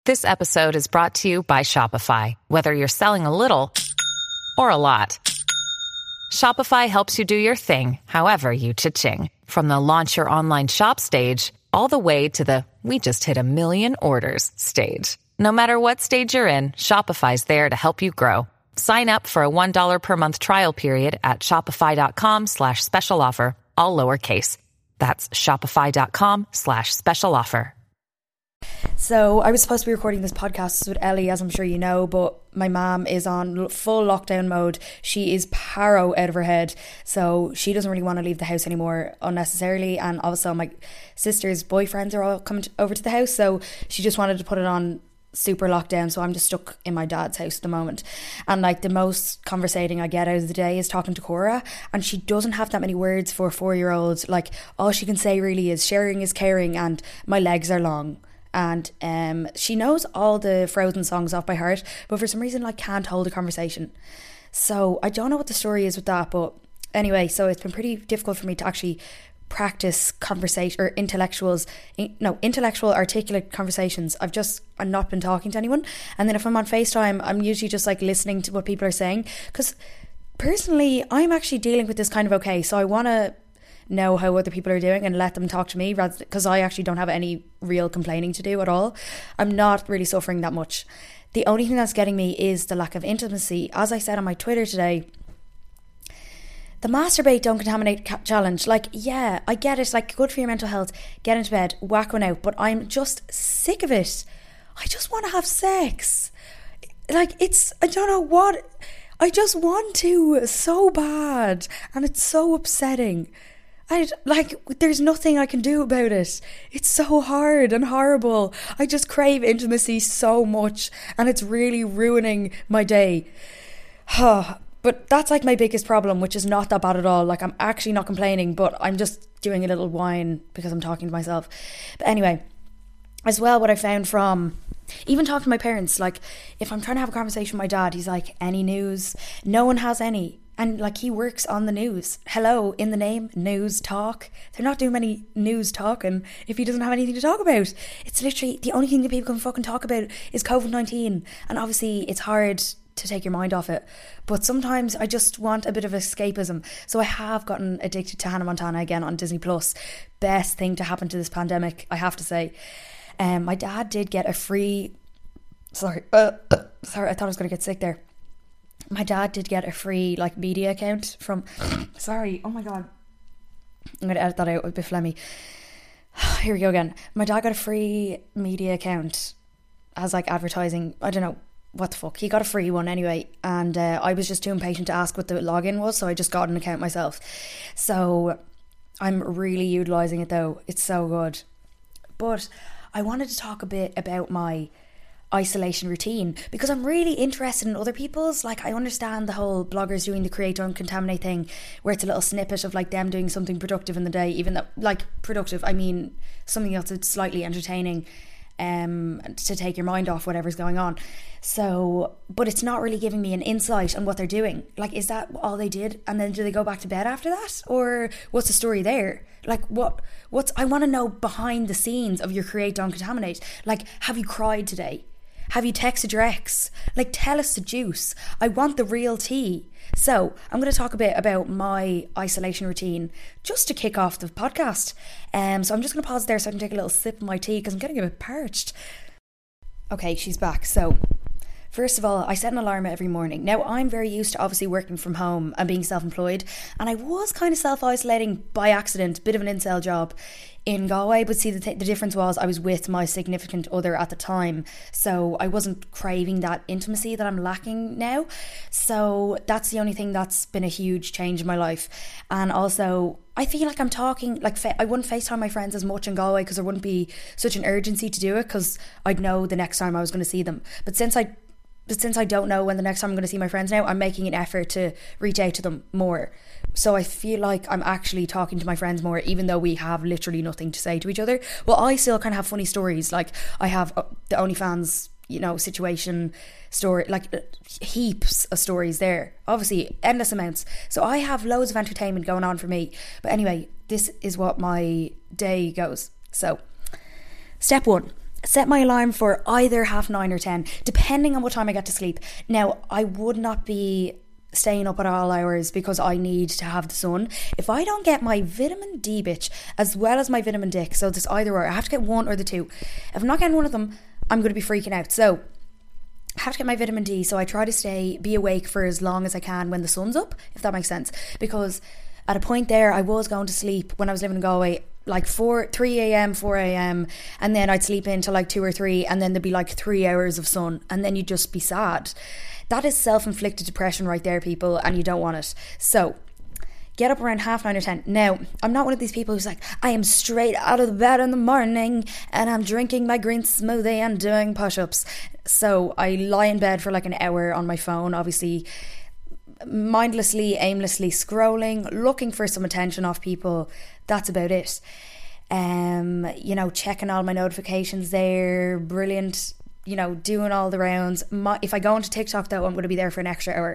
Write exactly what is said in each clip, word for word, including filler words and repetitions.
This episode is brought to you by Shopify. Whether you're selling a little or a lot, Shopify helps you do your thing, however you cha-ching. From the launch your online shop stage, all the way to the we just hit a million orders stage. No matter what stage you're in, Shopify's there to help you grow. Sign up for a one dollar per month trial period at shopify.com slash special offer, all lowercase. That's shopify.com slash special offer. So I was supposed to be recording this podcast with Ellie, as I'm sure you know, but my mom is on full lockdown mode. She is paro out of her head, so she doesn't really want to leave the house anymore unnecessarily. And also my sister's boyfriends are all coming over to the house, so she just wanted to put it on super lockdown. So I'm just stuck in my dad's house at the moment, and like the most conversating I get out of the day is talking to Cora, and she doesn't have that many words for a four-year-old. Like all she can say really is sharing is caring and my legs are long. And um, she knows all the Frozen songs off by heart, but for some reason like can't hold a conversation. So I don't know what the story is with that, but anyway, so it's been pretty difficult for me to actually practice conversation or intellectuals in, no intellectual articulate conversations. I've just I've not been talking to anyone, and then if I'm on FaceTime I'm usually just like listening to what people are saying, because personally I'm actually dealing with this kind of okay, so I want to know how other people are doing and let them talk to me, rather because I actually don't have any real complaining to do at all. I'm not really suffering that much. The only thing that's getting me is the lack of intimacy. As I said on my Twitter today, the masturbate don't contaminate ca- challenge, like yeah I get it, like good for your mental health, get into bed, whack one out, but I'm just sick of it. I just want to have sex. Like it's I don't know what I just want to so bad, and it's so upsetting. I, like, there's nothing I can do about it. It's so hard and horrible. I just crave intimacy so much, and it's really ruining my day. But that's like my biggest problem, which is not that bad at all. Like, I'm actually not complaining, but I'm just doing a little whine because I'm talking to myself. But anyway, as well, what I found from even talking to my parents, like if I'm trying to have a conversation with my dad, he's like, any news? No one has any. And like he works on the news. Hello, in the name, news talk. They're not doing any news talking if he doesn't have anything to talk about. It's literally the only thing that people can fucking talk about is covid nineteen. And obviously it's hard to take your mind off it. But sometimes I just want a bit of escapism. So I have gotten addicted to Hannah Montana again on Disney Plus. Best thing to happen to this pandemic, I have to say. Um, my dad did get a free... Sorry. Uh, sorry, I thought I was going to get sick there. My dad did get a free like media account from sorry oh my god I'm going to edit that out, a bit phlegmy. Here we go again. My dad got a free media account as like advertising, I don't know what the fuck, he got a free one anyway, and uh, I was just too impatient to ask what the login was, so I just got an account myself. So I'm really utilising it though, it's so good. But I wanted to talk a bit about my isolation routine, because I'm really interested in other people's. Like I understand the whole bloggers doing the create don't contaminate thing, where it's a little snippet of like them doing something productive in the day, even though like productive I mean something else that's slightly entertaining, um to take your mind off whatever's going on. So but it's not really giving me an insight on what they're doing. Like is that all they did, and then do they go back to bed after that, or what's the story there? Like what what's I want to know behind the scenes of your create don't contaminate. Like, have you cried today? Have you texted your ex? Like, tell us the juice. I want the real tea. So I'm going to talk a bit about my isolation routine just to kick off the podcast. Um, so I'm just going to pause there so I can take a little sip of my tea because I'm getting a bit parched. Okay, she's back. So first of all, I set an alarm every morning. Now, I'm very used to obviously working from home and being self-employed, and I was kind of self-isolating by accident, bit of an incel job in Galway. But see, the, th- the difference was I was with my significant other at the time, so I wasn't craving that intimacy that I'm lacking now. So that's the only thing that's been a huge change in my life. And also, I feel like I'm talking, like fa- I wouldn't FaceTime my friends as much in Galway because there wouldn't be such an urgency to do it, because I'd know the next time I was going to see them. But since I But since I don't know when the next time I'm going to see my friends now, I'm making an effort to reach out to them more. So I feel like I'm actually talking to my friends more, even though we have literally nothing to say to each other. Well, I still kind of have funny stories. Like I have the OnlyFans, you know, situation story, like heaps of stories there. Obviously, endless amounts. So I have loads of entertainment going on for me. But anyway, this is what my day goes. So, step one. set my alarm for either half nine or ten, depending on what time I get to sleep. Now, I would not be staying up at all hours because I need to have the sun. If I don't get my vitamin D, bitch, as well as my vitamin D, so there's either or, I have to get one or the two. If I'm not getting one of them, I'm going to be freaking out. So I have to get my vitamin D, so I try to stay, be awake for as long as I can when the sun's up, if that makes sense. Because at a point there, I was going to sleep when I was living in Galway, like four, three a.m, four a.m, and then I'd sleep into like two or three, and then there'd be like three hours of sun, and then you'd just be sad. That is self-inflicted depression right there, people, and you don't want it. So get up around half nine or ten. Now, I'm not one of these people who's like, I am straight out of the bed in the morning and I'm drinking my green smoothie and doing push-ups. So I lie in bed for like an hour on my phone, obviously mindlessly, aimlessly scrolling, looking for some attention off people. That's about it. Um, you know, checking all my notifications there. Brilliant. You know, doing all the rounds. My, if I go into TikTok though, I'm going to be there for an extra hour.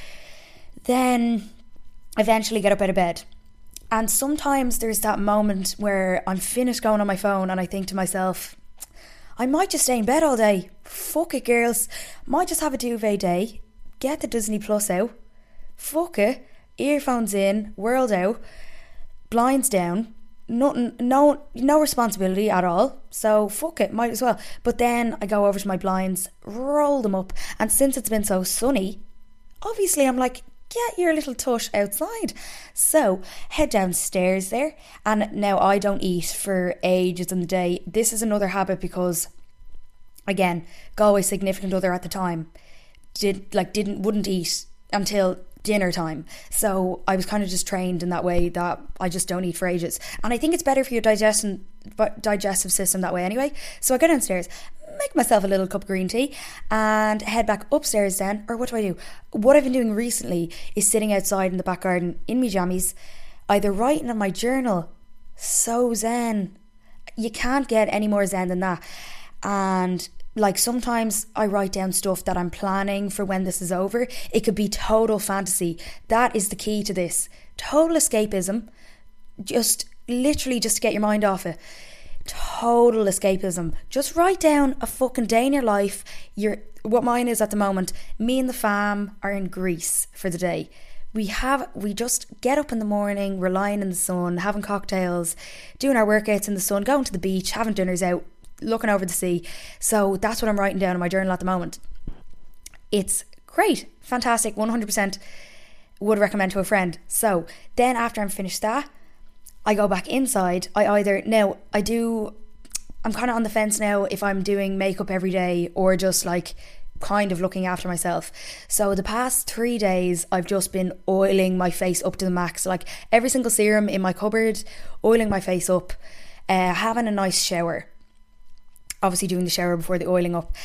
Then eventually get up out of bed. And sometimes there's that moment where I'm finished going on my phone and I think to myself, I might just stay in bed all day. Fuck it, girls. Might just have a duvet day. Get the Disney Plus out. Fuck it. Earphones in. World out. Blinds down. Nothing, no, no responsibility at all. So fuck it, might as well. But then I go over to my blinds, roll them up, and since it's been so sunny, obviously I'm like, get your little tush outside. So head downstairs there, and now I don't eat for ages in the day. This is another habit because, again, Galway's significant other at the time did like didn't wouldn't eat until dinner time. So I was kind of just trained in that way that I just don't eat for ages. And I think it's better for your digestion, digestive system that way anyway. So I go downstairs, make myself a little cup of green tea and head back upstairs then. Or what do I do? What I've been doing recently is sitting outside in the back garden in my jammies, either writing in my journal. So zen. You can't get any more zen than that. And like sometimes I write down stuff that I'm planning for when this is over. It could be total fantasy. That is the key to this. Total escapism. Just literally just to get your mind off it. Total escapism. Just write down a fucking day in your life. You're, what mine is at the moment, me and the fam are in Greece for the day. We have, we just get up in the morning, we're lying in the sun, having cocktails, doing our workouts in the sun, going to the beach, having dinners out, looking over the sea. So that's what I'm writing down in my journal at the moment. It's great, fantastic, one hundred percent would recommend to a friend. So then after I'm finished that, I go back inside. I either, now I do, I'm kind of on the fence now if I'm doing makeup every day or just like kind of looking after myself. So the past three days I've just been oiling my face up to the max, like every single serum in my cupboard, oiling my face up, uh, having a nice shower, obviously doing the shower before the oiling up.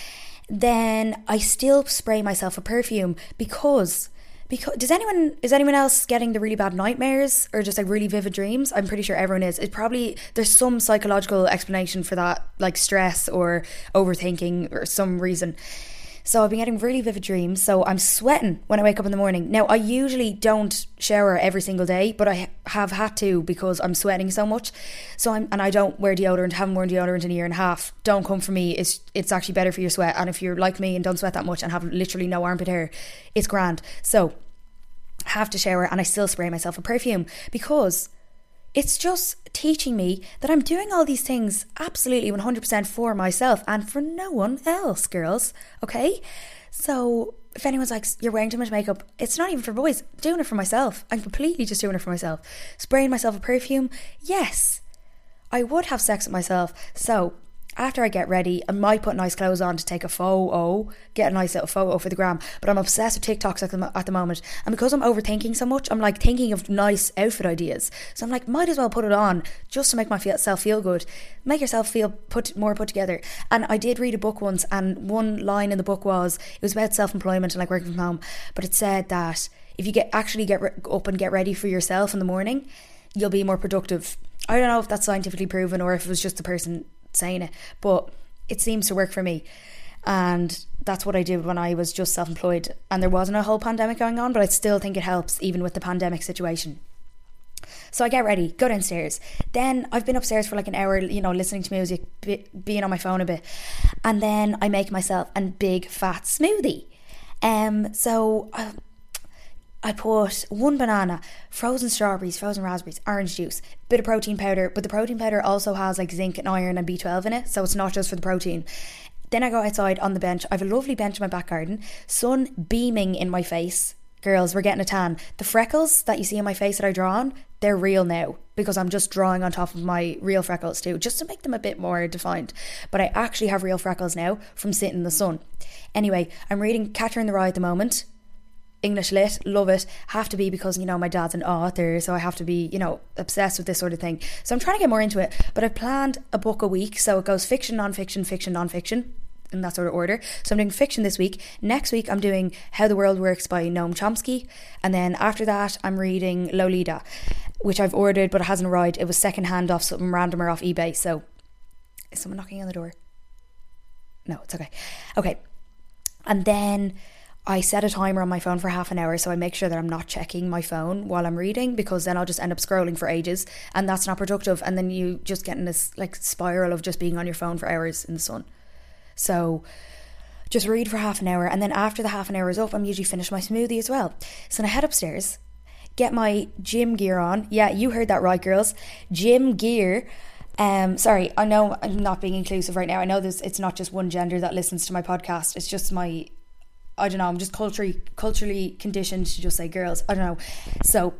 Then I still spray myself a perfume because because does anyone is anyone else getting the really bad nightmares or just like really vivid dreams? I'm pretty sure everyone is. It probably, there's some psychological explanation for that, like stress or overthinking or some reason. So I've been getting really vivid dreams. So I'm sweating when I wake up in the morning. Now, I usually don't shower every single day, but I have had to because I'm sweating so much. So I'm, and I don't wear deodorant, haven't worn deodorant in a year and a half. Don't come for me. It's it's actually better for your sweat. And if you're like me and don't sweat that much and have literally no armpit hair, it's grand. So I have to shower and I still spray myself a perfume because it's just teaching me that I'm doing all these things absolutely one hundred percent for myself and for no one else, girls. Okay? So if anyone's like, you're wearing too much makeup, it's not even for boys. I'm doing it for myself. I'm completely just doing it for myself. Spraying myself a perfume, yes. I would have sex with myself. So after I get ready, I might put nice clothes on to take a photo, get a nice little photo for the gram. But I'm obsessed with TikToks at the, at the moment. And because I'm overthinking so much, I'm like thinking of nice outfit ideas. So I'm like, might as well put it on just to make myself feel good. Make yourself feel put more put together. And I did read a book once, and one line in the book was, it was about self-employment and like working from home. But it said that if you get actually get re- up and get ready for yourself in the morning, you'll be more productive. I don't know if that's scientifically proven or if it was just the person saying it, but it seems to work for me. And that's what I did when I was just self-employed and there wasn't a whole pandemic going on, but I still think it helps even with the pandemic situation. So I get ready, go downstairs. Then I've been upstairs for like an hour, you know, listening to music, be, being on my phone a bit. And then I make myself a big fat smoothie. Um, so I, I put one banana, frozen strawberries, frozen raspberries, orange juice, bit of protein powder. But the protein powder also has like zinc and iron and B twelve in it. So it's not just for the protein. Then I go outside on the bench. I have a lovely bench in my back garden. Sun beaming in my face. Girls, we're getting a tan. The freckles that you see in my face that I draw on, they're real now because I'm just drawing on top of my real freckles too, just to make them a bit more defined. But I actually have real freckles now from sitting in the sun. Anyway, I'm reading Catcher in the Rye at the moment. English lit, love it. Have to be because, you know, my dad's an author, so I have to be, you know, obsessed with this sort of thing. So I'm trying to get more into it. But I've planned a book a week, so it goes fiction, non-fiction, fiction, non-fiction, in that sort of order. So I'm doing fiction this week. Next week I'm doing How the World Works by Noam Chomsky, and then after that I'm reading Lolita, which I've ordered but it hasn't arrived. It was second hand off something randomer off eBay. So is someone knocking on the door? No, it's okay. Okay. And then I set a timer on my phone for half an hour, so I make sure that I'm not checking my phone while I'm reading, because then I'll just end up scrolling for ages and that's not productive, and then you just get in this like spiral of just being on your phone for hours in the sun. So just read for half an hour, and then after the half an hour is up, I'm usually finished my smoothie as well. So then I head upstairs, get my gym gear on. Yeah, you heard that right, girls. Gym gear. Um, sorry, I know I'm not being inclusive right now. I know this. It's not just one gender that listens to my podcast. It's just my, I don't know, I'm just culturally culturally conditioned to just say girls. I don't know. So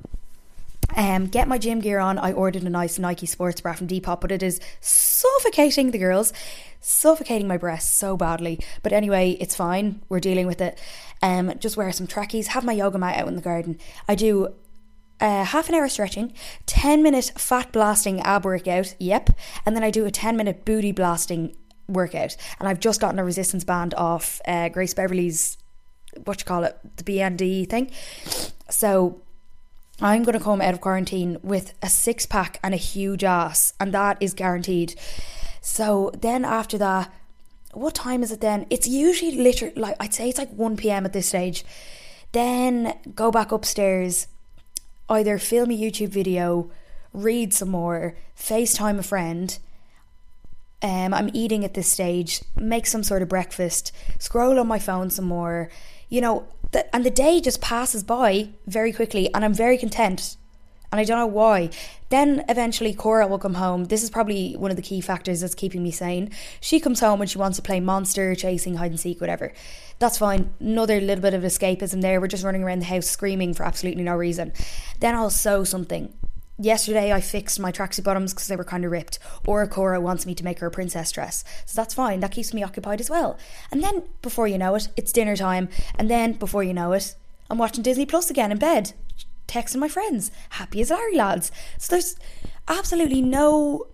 Um, get my gym gear on. I ordered a nice Nike sports bra from Depop, but it is suffocating the girls, suffocating my breasts so badly. But anyway, it's fine. We're dealing with it. Um, just wear some trackies, have my yoga mat out in the garden. I do uh, half an hour stretching, ten minute fat blasting ab workout, yep, and then I do a ten minute booty blasting workout. And I've just gotten a resistance band off uh, Grace Beverly's, what you call it, the B N D thing. So I'm going to come out of quarantine with a six pack and a huge ass, and that is guaranteed. So then after that, what time is it then? It's usually literally, like, I'd say it's like one p.m. at this stage. Then go back upstairs, either film a YouTube video, read some more, FaceTime a friend. Um, I'm eating at this stage, make some sort of breakfast, scroll on my phone some more, you know, th- and the day just passes by very quickly, and I'm very content, and I don't know why. Then eventually Cora will come home. This is probably one of the key factors that's keeping me sane. She comes home and she wants to play monster, chasing, hide and seek, whatever. That's fine. Another little bit of escapism there. We're just running around the house screaming for absolutely no reason. Then I'll sew something. Yesterday I fixed my tracksuit bottoms because they were kind of ripped. Or Cora wants me to make her a princess dress. So that's fine. That keeps me occupied as well. And then before you know it, it's dinner time. And then before you know it, I'm watching Disney Plus again in bed, texting my friends, happy as Larry lads. So there's absolutely no,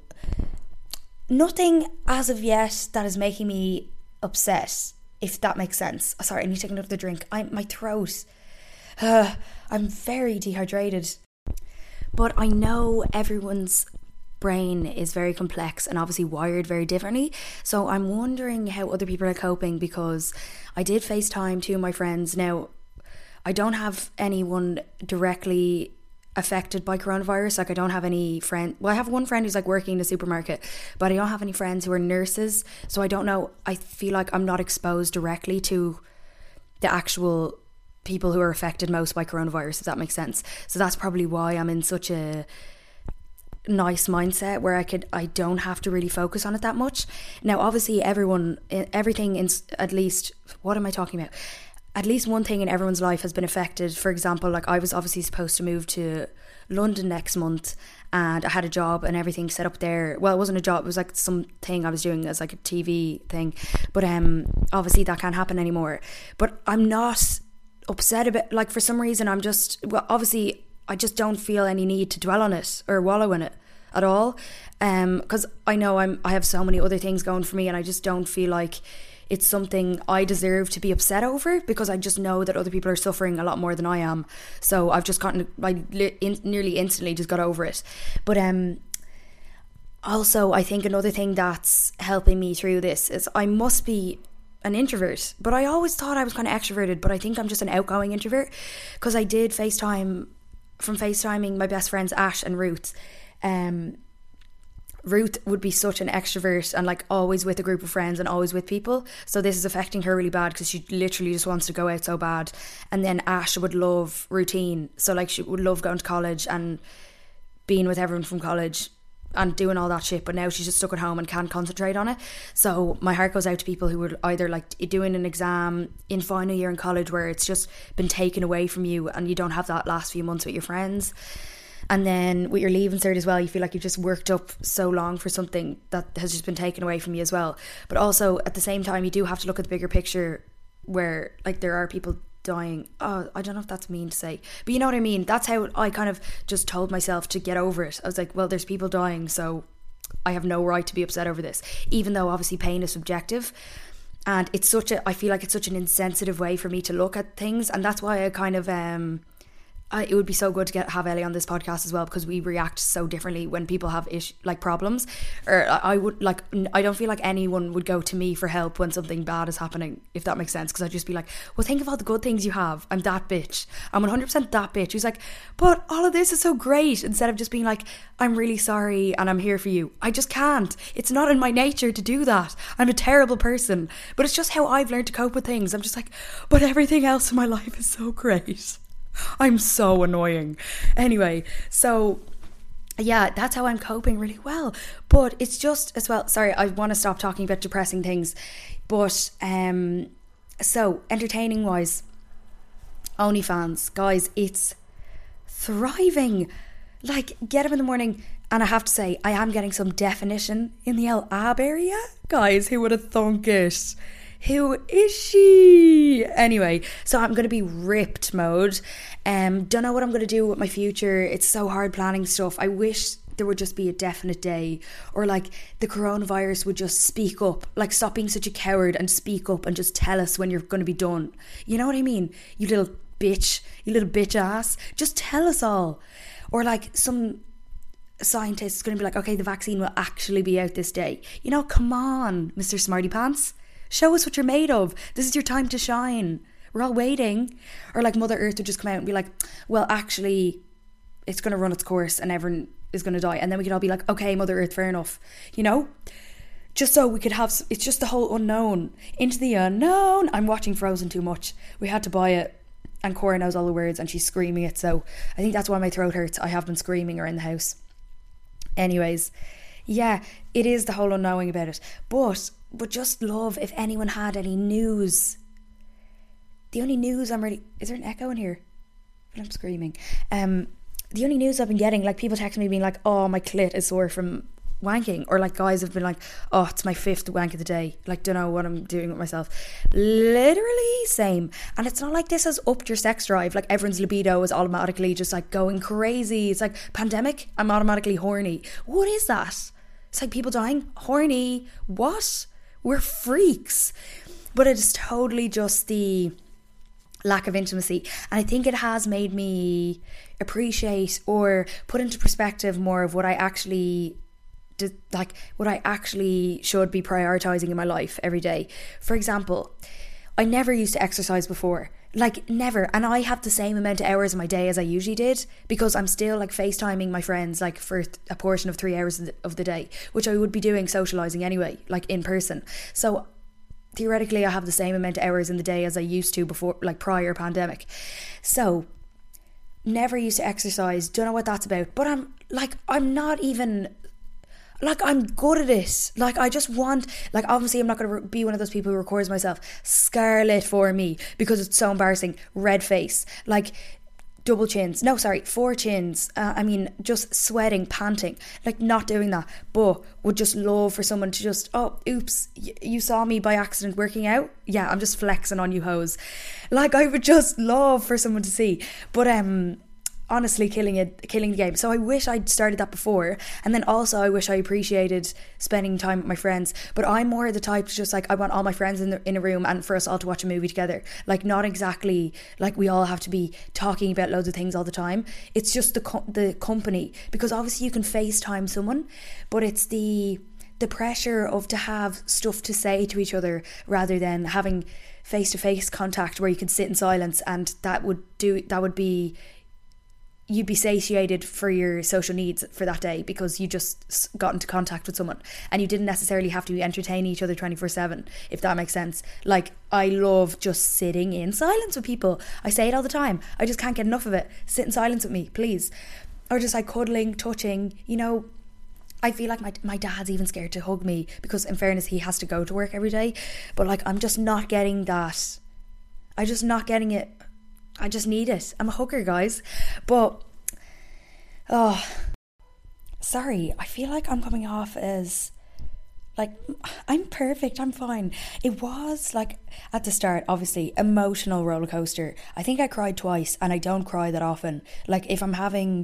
nothing as of yet that is making me upset, if that makes sense. Oh, sorry, I need to take another drink. I'm my throat. Uh, I'm very dehydrated. But I know everyone's brain is very complex and obviously wired very differently. So I'm wondering how other people are coping, because I did FaceTime two of my friends. Now, I don't have anyone directly affected by coronavirus. Like, I don't have any friend. Well, I have one friend who's like working in a supermarket, but I don't have any friends who are nurses. So I don't know. I feel like I'm not exposed directly to the actual people who are affected most by coronavirus, if that makes sense. So that's probably why I'm in such a nice mindset where I could I don't have to really focus on it that much. Now, obviously, everyone, everything in at least, what am I talking about? At least one thing in everyone's life has been affected. For example, like, I was obviously supposed to move to London next month, and I had a job and everything set up there. Well, it wasn't a job, it was like something I was doing as like a T V thing, but um obviously that can't happen anymore. But I'm not upset about, like, for some reason I'm just, well, obviously I just don't feel any need to dwell on it or wallow in it at all, um because I know I'm I have so many other things going for me, and I just don't feel like it's something I deserve to be upset over, because I just know that other people are suffering a lot more than I am. So I've just gotten, I in, nearly instantly just got over it. But um also, I think another thing that's helping me through this is I must be an introvert, but I always thought I was kind of extroverted, but I think I'm just an outgoing introvert, because I did FaceTime from FaceTiming my best friends Ash and Ruth. Um, Ruth would be such an extrovert and like always with a group of friends and always with people. So this is affecting her really bad because she literally just wants to go out so bad. And then Ash would love routine. So like she would love going to college and being with everyone from college and doing all that shit, but now she's just stuck at home and can't concentrate on it. So my heart goes out to people who were either like doing an exam in final year in college where it's just been taken away from you and you don't have that last few months with your friends. And then with your leaving cert as well, you feel like you've just worked up so long for something that has just been taken away from you as well. But also at the same time, you do have to look at the bigger picture where like there are people dying. Oh, I don't know if that's mean to say, but you know what I mean. That's how I kind of just told myself to get over it. I was like, well, there's people dying, so I have no right to be upset over this, even though obviously pain is subjective. And it's such a, I feel like it's such an insensitive way for me to look at things. And that's why I kind of, um, I, it would be so good to get have Ellie on this podcast as well, because we react so differently when people have ish, like problems. Or I, I would like I don't feel like anyone would go to me for help when something bad is happening, if that makes sense, because I'd just be like, well, think of all the good things you have. I'm that bitch. I'm one hundred percent that bitch who's like, but all of this is so great, instead of just being like, I'm really sorry and I'm here for you. I just can't. It's not in my nature to do that. I'm a terrible person, but it's just how I've learned to cope with things. I'm just like, but everything else in my life is so great. I'm so annoying. Anyway, so yeah, that's how I'm coping really well. But it's just as well, sorry, I want to stop talking about depressing things. But um so entertaining wise, OnlyFans, guys, it's thriving. Like, get up in the morning, and I have to say, I am getting some definition in the El Ab area. Guys, who would have thunk it? Who is she? Anyway, so I'm going to be ripped mode. Um, don't know what I'm going to do with my future. It's so hard planning stuff. I wish there would just be a definite day, or like the coronavirus would just speak up. Like, stop being such a coward and speak up and just tell us when you're going to be done. You know what I mean? You little bitch, you little bitch ass. Just tell us all. Or like some scientist is going to be like, okay, the vaccine will actually be out this day. You know, come on, Mister Smarty Pants. Show us what you're made of. This is your time to shine. We're all waiting. Or like Mother Earth would just come out and be like, well, actually, it's going to run its course and everyone is going to die. And then we could all be like, okay, Mother Earth, fair enough. You know? Just so we could have, it's just the whole unknown. Into the unknown. I'm watching Frozen too much. We had to buy it. And Cora knows all the words and she's screaming it. So I think that's why my throat hurts. I have been screaming around the house. Anyways, yeah, it is the whole unknowing about it. But... But just love if anyone had any news. The only news I'm really... Is there an echo in here? I'm screaming. Um, the only news I've been getting, like people texting me being like, oh, my clit is sore from wanking. Or like guys have been like, oh, it's my fifth wank of the day. Like, don't know what I'm doing with myself. Literally same. And it's not like this has upped your sex drive. Like everyone's libido is automatically just like going crazy. It's like pandemic, I'm automatically horny. What is that? It's like people dying. Horny. What? We're freaks. But it is totally just the lack of intimacy. And I think it has made me appreciate or put into perspective more of what I actually did, like what I actually should be prioritizing in my life every day. For example, I never used to exercise before. Like never. And I have the same amount of hours in my day as I usually did, because I'm still like FaceTiming my friends like for a portion of three hours of the, of the day, which I would be doing socialising anyway, like in person. So theoretically I have the same amount of hours in the day as I used to before, like prior pandemic. So never used to exercise. Don't know what that's about. But I'm like, I'm not even... Like, I'm good at it. Like, I just want... Like, obviously, I'm not going to re- be one of those people who records myself scarlet for me because it's so embarrassing. Red face. Like, double chins. No, sorry, four chins. Uh, I mean, just sweating, panting. Like, not doing that. But would just love for someone to just... Oh, oops, y- you saw me by accident working out? Yeah, I'm just flexing on you hoes. Like, I would just love for someone to see. But, um... honestly killing it killing the game. So I wish I'd started that before. And then also I wish I appreciated spending time with my friends. But I'm more the type to just like, I want all my friends in the, in a room and for us all to watch a movie together. Like, not exactly like we all have to be talking about loads of things all the time. It's just the co- the company, because obviously you can FaceTime someone, but it's the the pressure of to have stuff to say to each other rather than having face-to-face contact where you can sit in silence. And that would do that would be you'd be satiated for your social needs for that day because you just got into contact with someone and you didn't necessarily have to entertain each other twenty-four seven, if that makes sense. Like, I love just sitting in silence with people. I say it all the time. I just can't get enough of it. Sit in silence with me, please. Or just like cuddling, touching, you know. I feel like my my dad's even scared to hug me because, in fairness, he has to go to work every day. But like, I'm just not getting that. I'm just not getting it. I just need it. I'm a hugger, guys. But, oh, sorry. I feel like I'm coming off as, like, I'm perfect. I'm fine. It was, like, at the start, obviously, emotional roller coaster. I think I cried twice, and I don't cry that often. Like, if I'm having,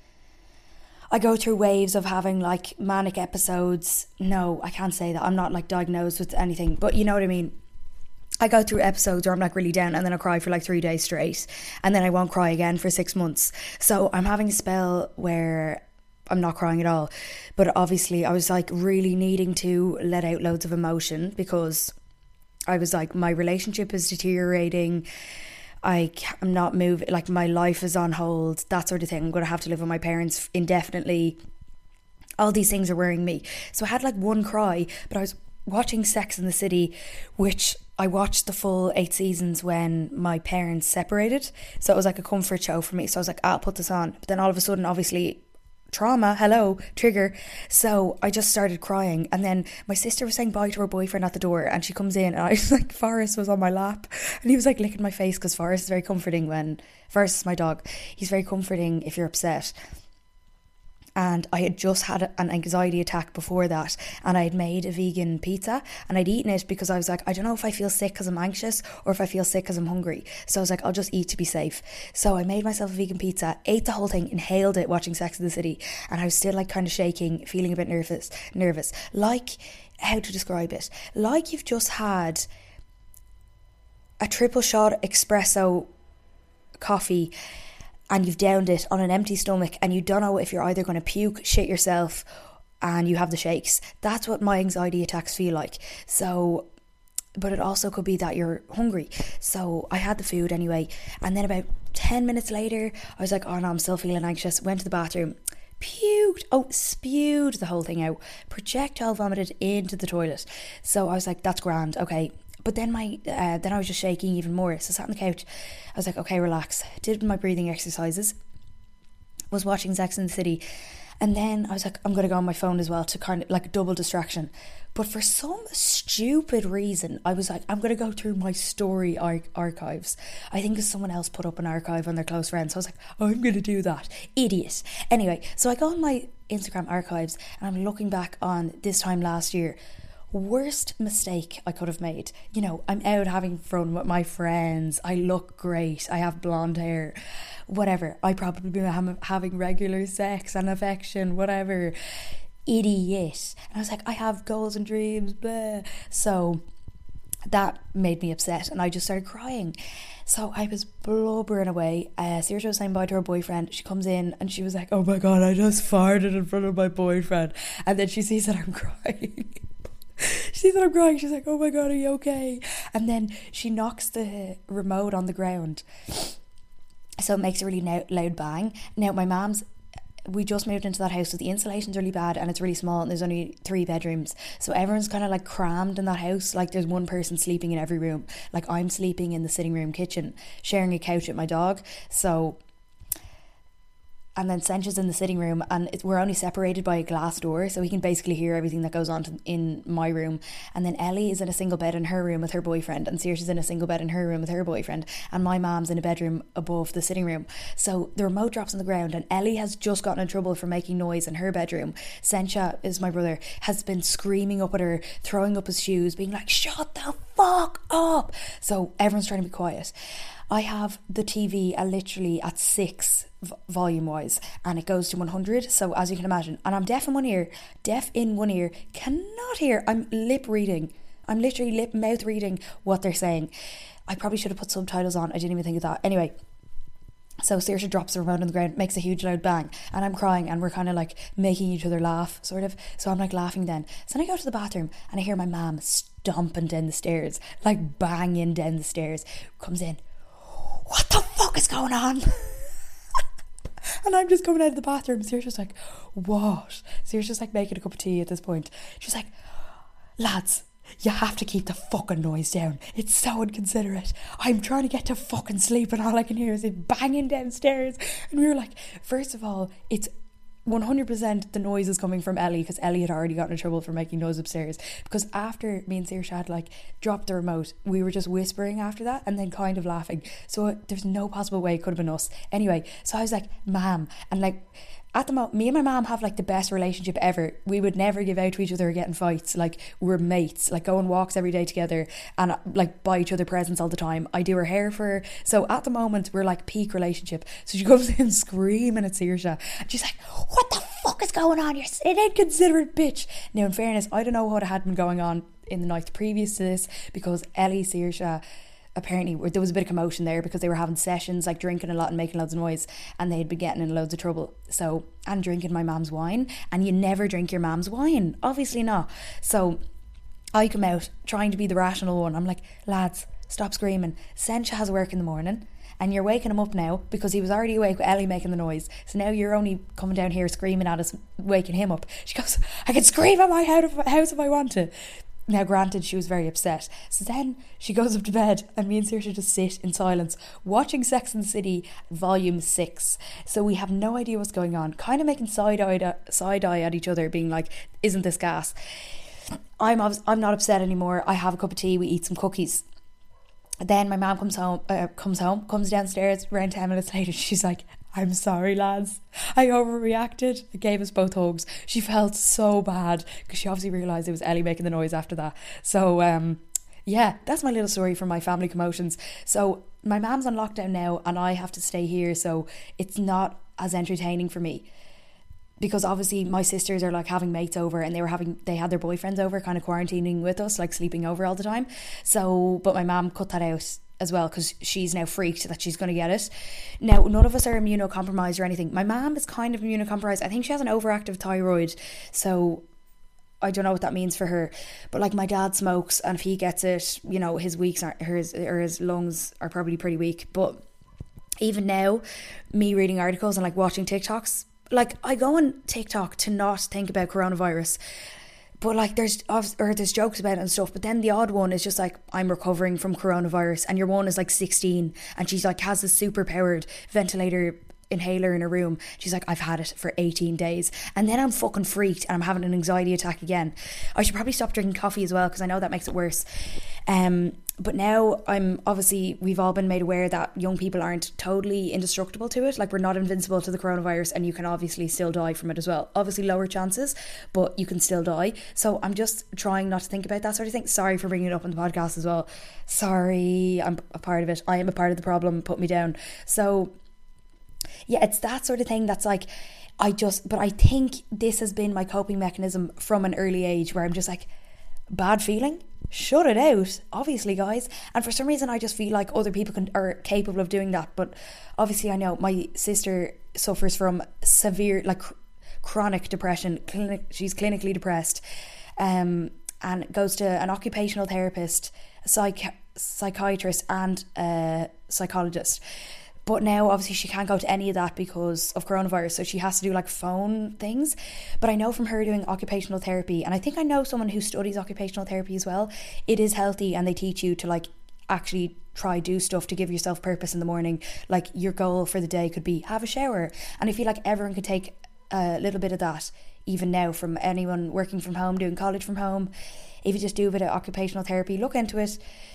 I go through waves of having, like, manic episodes. No, I can't say that. I'm not, like, diagnosed with anything. But you know what I mean? I go through episodes where I'm like really down and then I cry for like three days straight and then I won't cry again for six months. So I'm having a spell where I'm not crying at all. But obviously I was like really needing to let out loads of emotion because I was like, my relationship is deteriorating. I, I'm not moving, like my life is on hold, that sort of thing. I'm going to have to live with my parents indefinitely. All these things are worrying me. So I had like one cry, but I was watching Sex and the City, which I watched the full eight seasons when my parents separated. So it was like a comfort show for me. So I was like, I'll put this on. But then all of a sudden, obviously, trauma, hello, trigger. So I just started crying. And then my sister was saying bye to her boyfriend at the door. And she comes in and I was like, Forrest was on my lap. And he was like licking my face because Forrest is very comforting when... Forrest is my dog. He's very comforting if you're upset. And I had just had an anxiety attack before that and I had made a vegan pizza and I'd eaten it because I was like, I don't know if I feel sick because I'm anxious or if I feel sick because I'm hungry. So I was like, I'll just eat to be safe. So I made myself a vegan pizza, ate the whole thing, inhaled it watching Sex and the City, and I was still like kind of shaking, feeling a bit nervous, nervous. Like, how to describe it? Like you've just had a triple shot espresso coffee and you've downed it on an empty stomach and you don't know if you're either going to puke, shit yourself, and you have the shakes. That's what my anxiety attacks feel like. So, but it also could be that you're hungry. So I had the food anyway. And then about ten minutes later, I was like, oh no, I'm still feeling anxious. Went to the bathroom, puked, oh, spewed the whole thing out. Projectile vomited into the toilet. So I was like, that's grand, okay. But then my uh, then I was just shaking even more. So I sat on the couch. I was like, okay, relax. Did my breathing exercises. Was watching Sex and the City. And then I was like, I'm going to go on my phone as well to kind of like a double distraction. But for some stupid reason, I was like, I'm going to go through my story ar- archives. I think someone else put up an archive on their close friends. So I was like, oh, I'm going to do that. Idiot. Anyway, so I go on my Instagram archives and I'm looking back on this time last year. Worst mistake I could have made. You know, I'm out having fun with my friends. I look great. I have blonde hair. Whatever. I probably am having regular sex and affection. Whatever. Idiot. And I was like, I have goals and dreams. Blah. So that made me upset and I just started crying. So I was blubbering away. Uh, Saoirse was saying bye to her boyfriend. She comes in and she was like, oh my God, I just farted in front of my boyfriend. And then she sees that I'm crying. She sees that I'm crying. She's like, oh my God, are you okay? And then she knocks the remote on the ground. So it makes a really loud bang. Now, my mum's, we just moved into that house, so the insulation's really bad and it's really small and there's only three bedrooms. So everyone's kind of like crammed in that house. Like there's one person sleeping in every room. Like I'm sleeping in the sitting room kitchen, sharing a couch with my dog. So... And then Sencha's in the sitting room and it, we're only separated by a glass door, so he can basically hear everything that goes on to, in my room. And then Ellie is in a single bed in her room with her boyfriend, and Saoirse's in a single bed in her room with her boyfriend, and my mum's in a bedroom above the sitting room. So the remote drops on the ground and Ellie has just gotten in trouble for making noise in her bedroom. Sencha is my brother, has been screaming up at her, throwing up his shoes, being like, shut the fuck up. So everyone's trying to be quiet. I have the T V uh, literally at six v- volume wise and it goes to one hundred, so as you can imagine, and I'm deaf in one ear, deaf in one ear, cannot hear. I'm lip reading, I'm literally lip mouth reading what they're saying. I probably should have put subtitles on, I didn't even think of that. Anyway, so Saoirse drops the remote on the ground, makes a huge loud bang, and I'm crying and we're kind of like making each other laugh, sort of. So I'm like laughing then. So then I go to the bathroom and I hear my mum stomping down the stairs, like banging down the stairs, comes in. What the fuck is going on? And I'm just coming out of the bathroom. Saoirse's like, what? Saoirse's like making a cup of tea at this point. She's like, lads, you have to keep the fucking noise down. It's so inconsiderate. I'm trying to get to fucking sleep and all I can hear is it banging downstairs. And we were like, first of all, it's one hundred percent the noise is coming from Ellie, because Ellie had already gotten in trouble for making noise upstairs, because after me and Saoirse had like dropped the remote, we were just whispering after that and then kind of laughing, so there's no possible way it could have been us anyway. So I was like, ma'am, and like at the moment, me and my mom have like the best relationship ever. We would never give out to each other or get in fights. Like, we're mates, like go on walks every day together and like buy each other presents all the time. I do her hair for her. So at the moment, we're like peak relationship. So she comes in screaming at Saoirse and she's like, what the fuck is going on? You're an inconsiderate bitch. Now, in fairness, I don't know what had been going on in the night previous to this, because Ellie, Saoirse, apparently there was a bit of commotion there because they were having sessions, like drinking a lot and making loads of noise, and they'd been getting in loads of trouble. So, and drinking my mum's wine, and you never drink your mum's wine, obviously not. So I come out trying to be the rational one. I'm like, lads, stop screaming. Sencha has work in the morning and you're waking him up now because he was already awake with Ellie making the noise. So now you're only coming down here screaming at us, waking him up. She goes, I can scream at my house if I want to. Now, granted, she was very upset. So then she goes up to bed and me and Saoirse just sit in silence watching Sex and the City volume six. So we have no idea what's going on, kind of making side-eye, side-eye at each other, being like, isn't this gas? I'm I'm not upset anymore. I have a cup of tea, we eat some cookies. Then my mum comes home, uh, comes home, comes downstairs around ten minutes later. She's like, I'm sorry, lads. I overreacted. I gave us both hugs. She felt so bad because she obviously realised it was Ellie making the noise after that. So, um, yeah, that's my little story from my family commotions. So my mum's on lockdown now and I have to stay here. So it's not as entertaining for me, because obviously my sisters are like having mates over and they were having, they had their boyfriends over, kind of quarantining with us, like sleeping over all the time. So, but my mum cut that out as well because she's now freaked that she's going to get it. Now, none of us are immunocompromised or anything. My mum is kind of immunocompromised. I think she has an overactive thyroid, so I don't know what that means for her. But like my dad smokes, and if he gets it, you know, his weeks are his or his lungs are probably pretty weak. But even now, me reading articles and like watching TikToks, like I go on TikTok to not think about coronavirus. But like there's or there's jokes about it and stuff, but then the odd one is just like, I'm recovering from coronavirus, and your one is like sixteen and she's like has this super powered ventilator inhaler in her room. She's like, I've had it for eighteen days, and then I'm fucking freaked and I'm having an anxiety attack again. I should probably stop drinking coffee as well because I know that makes it worse. Um, but now I'm obviously, we've all been made aware that young people aren't totally indestructible to it. Like, we're not invincible to the coronavirus, and you can obviously still die from it as well. Obviously lower chances, but you can still die. So I'm just trying not to think about that sort of thing. Sorry for bringing it up on the podcast as well. Sorry, I'm a part of it. I am a part of the problem. Put me down. So yeah, it's that sort of thing that's like, I just, but I think this has been my coping mechanism from an early age, where I'm just like, bad feeling, shut it out, obviously, guys. And for some reason I just feel like other people can, are capable of doing that. But obviously I know my sister suffers from severe, like cr- chronic depression. Clinic, she's clinically depressed, um, and goes to an occupational therapist, a psych- psychiatrist and a psychologist. But now obviously she can't go to any of that because of coronavirus, so she has to do like phone things. But I know from her doing occupational therapy, and I think I know someone who studies occupational therapy as well, it is healthy, and they teach you to like actually try do stuff to give yourself purpose in the morning. Like, your goal for the day could be have a shower, and I feel like everyone could take a little bit of that even now, from anyone working from home, doing college from home. If you just do a bit of occupational therapy, look into it.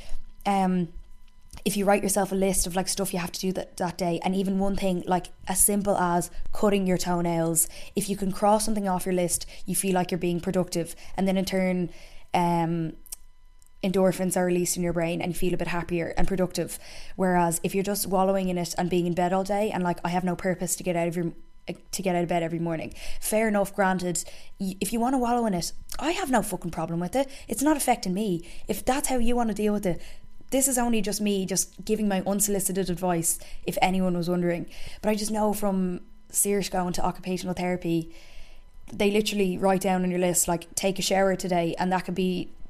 Um If you write yourself a list of like stuff you have to do that, that day, and even one thing like as simple as cutting your toenails, if you can cross something off your list, you feel like you're being productive, and then in turn um, endorphins are released in your brain and you feel a bit happier and productive. Whereas if you're just wallowing in it and being in bed all day and like, I have no purpose to get out of your to get out of bed every morning, fair enough, granted, if you want to wallow in it, I have no fucking problem with it. It's not affecting me. If that's how you want to deal with it, this is only just me just giving my unsolicited advice, if anyone was wondering. But I just know from Saoirse going to occupational therapy, they literally write down on your list like, take a shower today, and that could be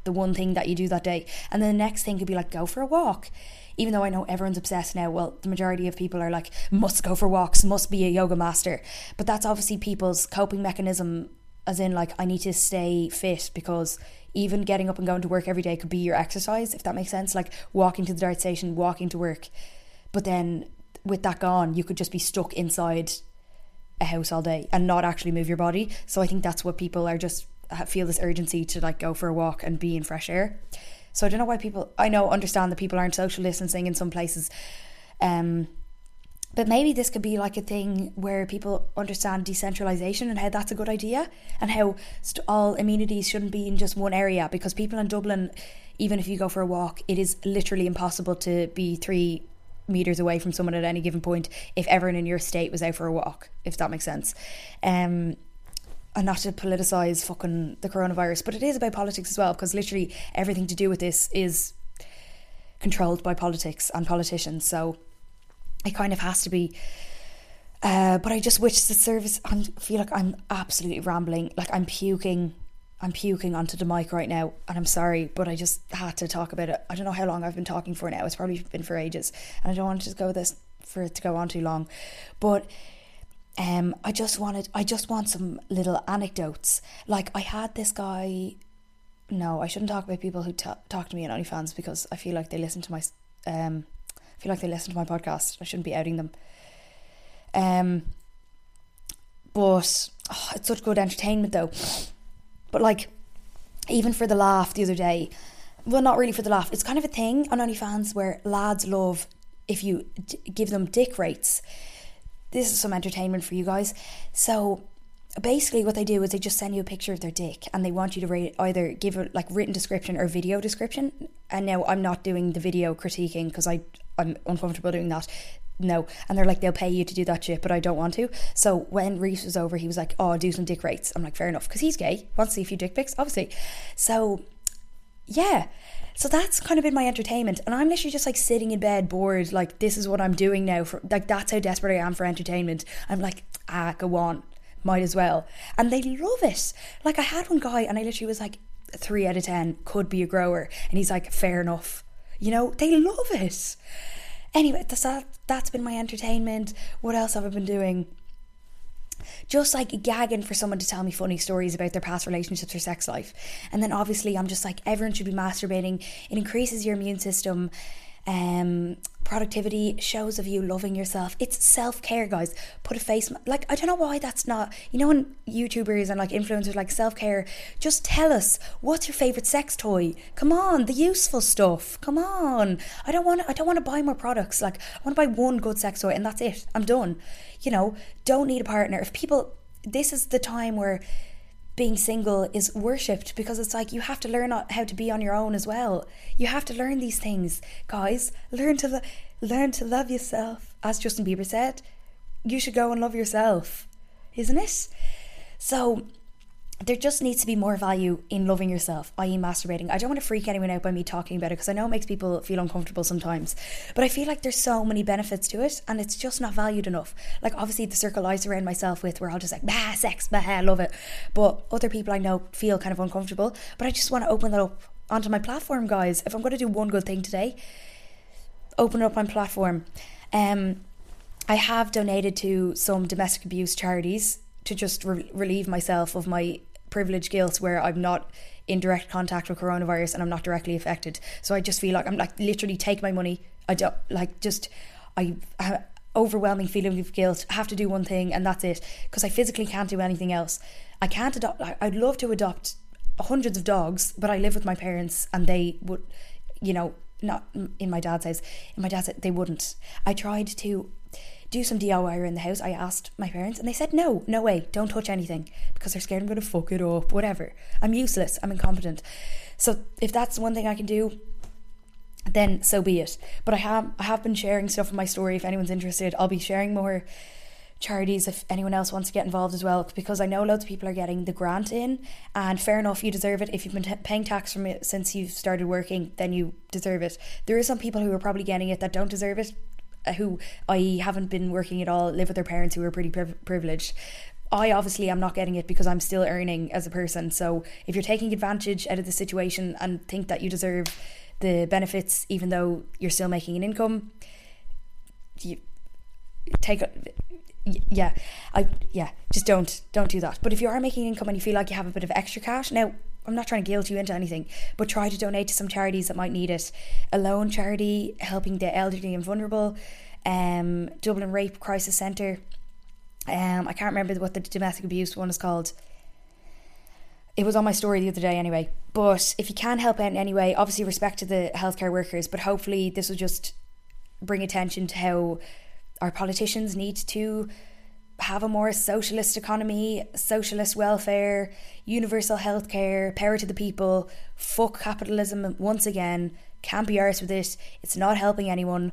the one thing that you do that day. And then the next thing could be like, go for a walk. Even though I know everyone's obsessed now, well, the majority of people are like, must go for walks, must be a yoga master. But that's obviously people's coping mechanism, as in like, I need to stay fit, because even getting up and going to work every day could be your exercise, if that makes sense. Like walking to the dart station, walking to work. But then with that gone, you could just be stuck inside a house all day and not actually move your body. So I think that's what people are just feel this urgency to like go for a walk and be in fresh air. So I don't know why people, I know, understand that people aren't social distancing in some places. Um, but maybe this could be like a thing where people understand decentralisation and how that's a good idea, and how st- all amenities shouldn't be in just one area. Because people in Dublin, even if you go for a walk, it is literally impossible to be three metres away from someone at any given point if everyone in your state was out for a walk, if that makes sense. Um, and not to politicise fucking the coronavirus, but it is about politics as well, because literally everything to do with this is controlled by politics and politicians. So it kind of has to be. Uh, but I just wish the service, I feel like I'm absolutely rambling. Like I'm puking, I'm puking onto the mic right now, and I'm sorry, but I just had to talk about it. I don't know how long I've been talking for now. It's probably been for ages, and I don't want to go this for it to go on too long. But Um, I just wanted, I just want some little anecdotes. Like I had this guy, no, I shouldn't talk about people who t- talk to me on OnlyFans, because I feel like they listen to my, um, I feel like they listen to my podcast. I shouldn't be outing them. Um, but oh, it's such good entertainment though. But like, even for the laugh the other day, well, not really for the laugh. It's kind of a thing on OnlyFans where lads love if you d- give them dick rates. This is some entertainment for you guys. So basically what they do is they just send you a picture of their dick, and they want you to rate, either give a like written description or video description. And now I'm not doing the video critiquing because I I'm uncomfortable doing that. No. And they're like, they'll pay you to do that shit, but I don't want to. So when Reese was over, he was like, oh, I'll do some dick rates. I'm like, fair enough, because he's gay, wants to see a few dick pics, obviously. So yeah, so that's kind of been my entertainment, and I'm literally just like sitting in bed bored, like this is what I'm doing now. For like, that's how desperate I am for entertainment. I'm like, ah, go on, might as well. And they love it. Like I had one guy, and I literally was like, three out of ten could be a grower, and he's like, fair enough. You know, they love it. Anyway, that's that, that's been my entertainment. What else have I been doing? Just like gagging for someone to tell me funny stories about their past relationships or sex life. And then obviously I'm just like, everyone should be masturbating. It increases your immune system. Um, productivity, shows of you loving yourself. It's self-care, guys. Put a face, like, I don't know why that's not, you know, when YouTubers and like influencers like self-care, just tell us, what's your favourite sex toy? Come on, the useful stuff. Come on. I don't want to, I don't want to buy more products. Like, I want to buy one good sex toy and that's it. I'm done. You know, don't need a partner. If people, this is the time where being single is worshipped, because it's like you have to learn how to be on your own as well. You have to learn these things, guys. Learn to lo- learn to love yourself. As Justin Bieber said, you should go and love yourself, isn't it? So there just needs to be more value in loving yourself, that is masturbating. I don't want to freak anyone out by me talking about it, because I know it makes people feel uncomfortable sometimes, but I feel like there's so many benefits to it, and it's just not valued enough. Like obviously the circle I surround myself with, where I'll just like, bah, sex, bah, I love it. But other people I know feel kind of uncomfortable, but I just want to open that up onto my platform, guys. If I'm going to do one good thing today, open up my platform. Um, I have donated to some domestic abuse charities to just re- relieve myself of my privilege guilt, where I'm not in direct contact with coronavirus and I'm not directly affected. So I just feel like I'm like, literally take my money. I don't like just I have overwhelming feeling of guilt. I have to do one thing and that's it, because I physically can't do anything else. I can't adopt. I'd love to adopt hundreds of dogs, but I live with my parents and they would, you know, not in my dad's house. In my dad's house, they wouldn't. I tried to do some D I Y in the house. I asked my parents and they said no, no way, don't touch anything, because they're scared I'm going to fuck it up, whatever. I'm useless, I'm incompetent. So if that's one thing I can do, then so be it. But I have I have been sharing stuff in my story. If anyone's interested, I'll be sharing more charities if anyone else wants to get involved as well, because I know loads of people are getting the grant in, and fair enough, you deserve it. If you've been t- paying tax from it since you've started working, then you deserve it. There is some people who are probably getting it that don't deserve it, who I haven't been working at all, live with their parents who are pretty priv- privileged. I obviously am not getting it because I'm still earning as a person. So if you're taking advantage out of the situation and think that you deserve the benefits even though you're still making an income, you take yeah I yeah just don't don't do that. But if you are making income and you feel like you have a bit of extra cash, now I'm not trying to guilt you into anything, but try to donate to some charities that might need it. A loan charity helping the elderly and vulnerable, um Dublin Rape Crisis Centre, um I can't remember what the domestic abuse one is called. It was on my story the other day anyway. But if you can help out in any way, obviously respect to the healthcare workers, but hopefully this will just bring attention to how our politicians need to have a more socialist economy, socialist welfare, universal healthcare, power to the people. Fuck capitalism once again. Can't be arsed with it. It's not helping anyone.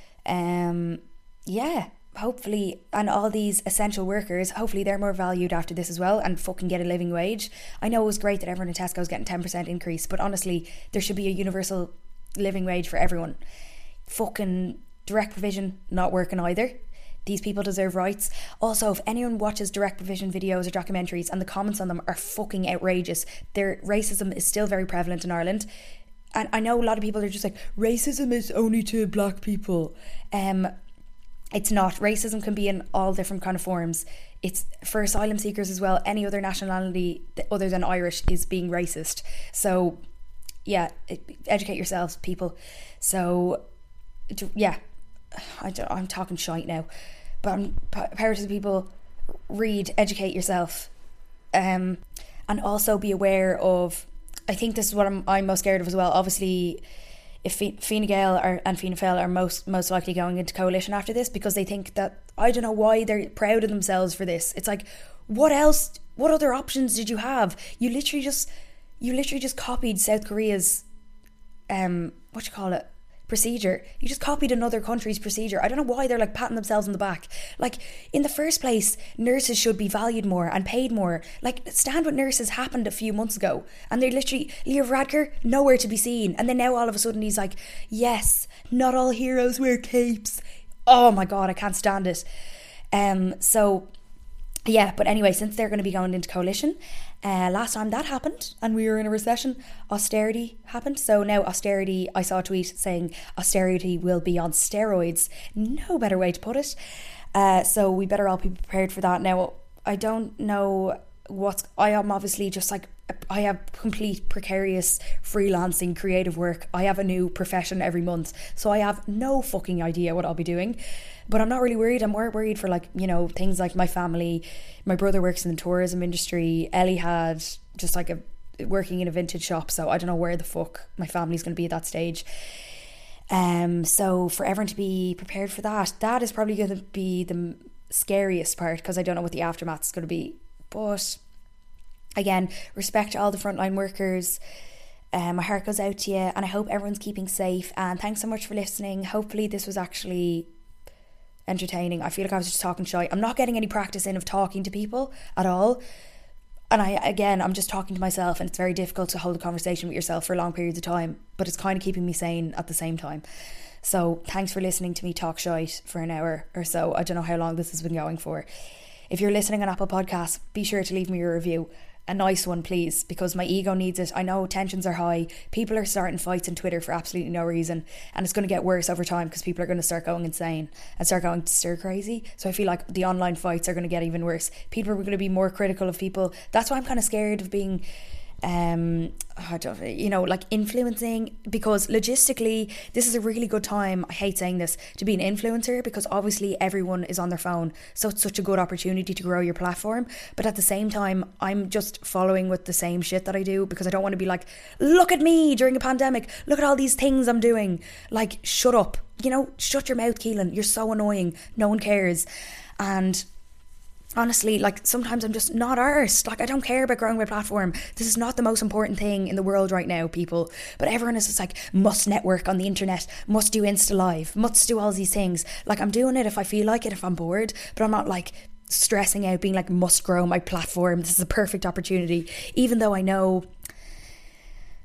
Um, yeah, hopefully, and all these essential workers, hopefully they're more valued after this as well and fucking get a living wage. I know it was great that everyone in Tesco was getting ten percent increase, but honestly, there should be a universal living wage for everyone. Fucking direct provision not working either. These people deserve rights. Also, if anyone watches direct provision videos or documentaries and the comments on them are fucking outrageous, their racism is still very prevalent in Ireland. And I know a lot of people are just like, racism is only to black people. Um, it's not. Racism can be in all different kind of forms. It's for asylum seekers as well. Any other nationality other than Irish is being racist. So, yeah, educate yourselves, people. So, yeah. I don't, I'm talking shite now, but I'm power to the people. Read, educate yourself, um, and also be aware of. I think this is what I'm, I'm most scared of as well. Obviously, if Fine Gael are, and Fianna Fáil are most most likely going into coalition after this because they think that, I don't know why they're proud of themselves for this. It's like, what else? What other options did you have? You literally just you literally just copied South Korea's um what you call it. procedure. You just copied another country's procedure. I don't know why they're like patting themselves on the back. Like, in the first place, nurses should be valued more and paid more. Like, Stand With Nurses happened a few months ago and they're literally, Leo Varadkar, nowhere to be seen. And then now all of a sudden he's like, yes, not all heroes wear capes. Oh my God, I can't stand it. Um, so yeah, but anyway, since they're going to be going into coalition, uh, last time that happened and we were in a recession, austerity happened. So now austerity, I saw a tweet saying austerity will be on steroids. No better way to put it. Uh, so we better all be prepared for that. Now, I don't know what's, I am obviously just like, I have complete precarious freelancing creative work. I have a new profession every month. So I have no fucking idea what I'll be doing. But I'm not really worried. I'm more worried for, like, you know, things like my family. My brother works in the tourism industry. Ellie had just like a working in a vintage shop. So I don't know where the fuck my family's going to be at that stage. Um, so for everyone to be prepared for that, that is probably going to be the scariest part because I don't know what the aftermath is going to be. But again, respect to all the frontline workers. Um, my heart goes out to you and I hope everyone's keeping safe. And thanks so much for listening. Hopefully this was actually entertaining. I feel like I was just talking shy. I'm not getting any practice in of talking to people at all. And I, again, I'm just talking to myself and it's very difficult to hold a conversation with yourself for long periods of time, but it's kind of keeping me sane at the same time. So thanks for listening to me talk shite for an hour or so. I don't know how long this has been going for. If you're listening on Apple Podcasts, be sure to leave me a review. A nice one, please, because my ego needs it. I know tensions are high. People are starting fights on Twitter for absolutely no reason. And it's going to get worse over time because people are going to start going insane and start going stir crazy. So I feel like the online fights are going to get even worse. People are going to be more critical of people. That's why I'm kind of scared of being, um, I don't, you know, like influencing, because logistically, this is a really good time, I hate saying this, to be an influencer because obviously everyone is on their phone. So it's such a good opportunity to grow your platform. But at the same time, I'm just following with the same shit that I do because I don't want to be like, look at me during a pandemic. Look at all these things I'm doing. Like, shut up. You know, shut your mouth, Keelan. You're so annoying. No one cares. And honestly, like, sometimes I'm just not arsed. Like, I don't care about growing my platform. This is not the most important thing in the world right now, people. But everyone is just like, must network on the internet, must do Insta Live, must do all these things. Like, I'm doing it if I feel like it, if I'm bored, but I'm not like stressing out, being like, must grow my platform. This is a perfect opportunity. Even though I know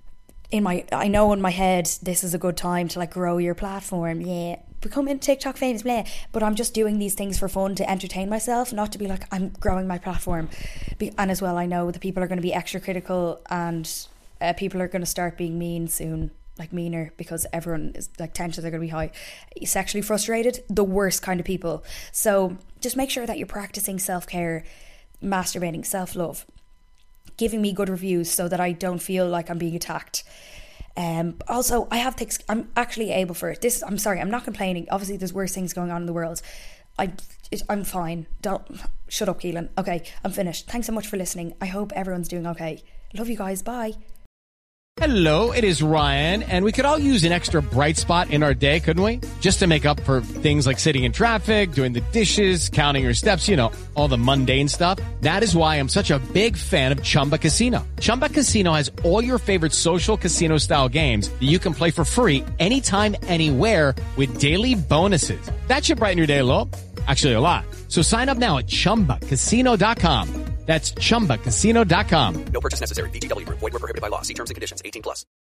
in my, I know in my head, this is a good time to like grow your platform. Yeah. Becoming TikTok famous, blah. But I'm just doing these things for fun to entertain myself, not to be like, I'm growing my platform. Be- and as well, I know that people are going to be extra critical and uh, people are going to start being mean soon. Like meaner, because everyone is like, tensions are going to be high. Sexually frustrated, the worst kind of people. So just make sure that you're practicing self-care, masturbating, self-love, giving me good reviews so that I don't feel like I'm being attacked. Um, also, I have thick skin. I'm actually able for it. This, I'm sorry, I'm not complaining. Obviously, there's worse things going on in the world. I, it, I'm fine. Don't shut up, Keelan. Okay, I'm finished. Thanks so much for listening. I hope everyone's doing okay. Love you guys. Bye. Hello, it is Ryan, and we could all use an extra bright spot in our day, couldn't we? Just to make up for things like sitting in traffic, doing the dishes, counting your steps, you know, all the mundane stuff. That is why I'm such a big fan of Chumba Casino. Chumba Casino has all your favorite social casino style games that you can play for free anytime, anywhere with daily bonuses. That should brighten your day a little. Actually, a lot. So sign up now at chumba casino dot com. That's chumba casino dot com. No purchase necessary. V G W Group. Void where prohibited by law. See terms and conditions. eighteen plus.